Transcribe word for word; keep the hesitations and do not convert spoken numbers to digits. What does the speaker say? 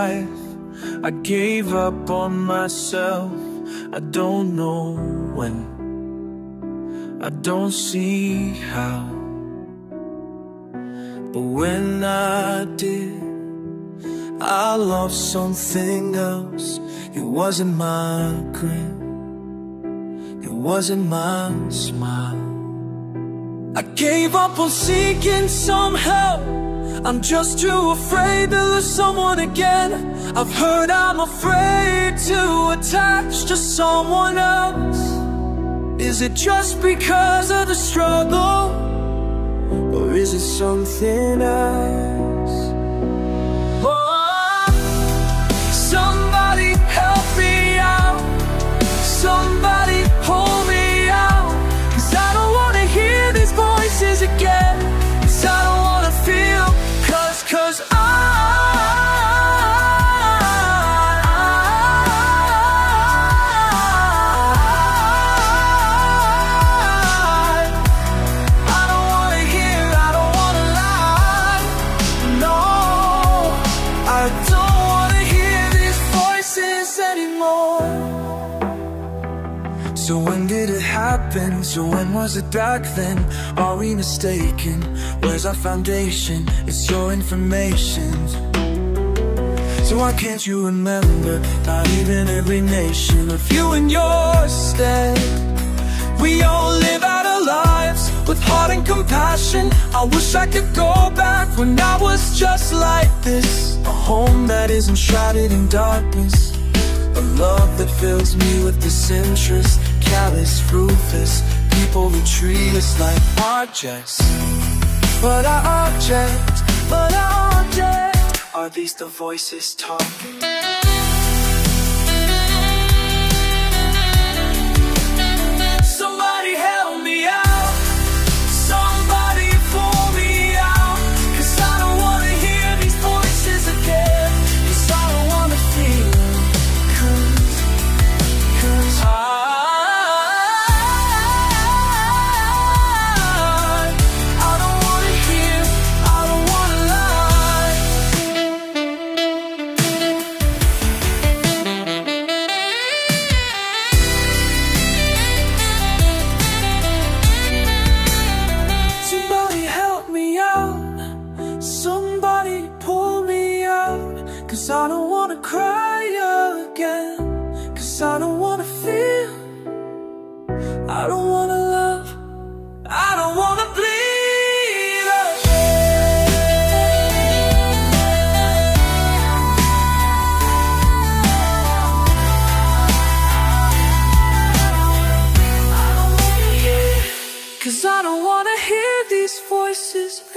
life. I gave up on myself. I don't know when, I don't see how, but when I did, I lost something else. It wasn't my grin, it wasn't my smile. I gave up on seeking some help. I'm just too afraid to lose someone again. I've heard I'm afraid to attach to someone else. Is it just because of the struggle, or is it something else? Oh, somebody help me out. Somebody pull me out. Cause I don't wanna hear these voices again. Cause I don't wanna feel. Cause, cause I I don't wanna hear, I don't wanna lie. No, I don't wanna hear these voices anymore. So when did it happen? So when was it back then? Are we mistaken? Where's our foundation? It's your information. So why can't you remember? Not even every nation of you and yours stead. We all live out our lives with heart and compassion. I wish I could go back when I was just like this. A home that isn't shrouded in darkness. A love that fills me with disinterest. Callous, ruthless people who treat us like objects. But our object, but our object. Are these the voices talking? Somebody help me out. Somebody pull me out. Cause I don't wanna hear these voices again. Cause I don't wanna feel. Cause, cause I cause I don't wanna cry again. Cause I don't wanna feel. I don't wanna love. I don't wanna bleed again. Cause I don't wanna hear these voices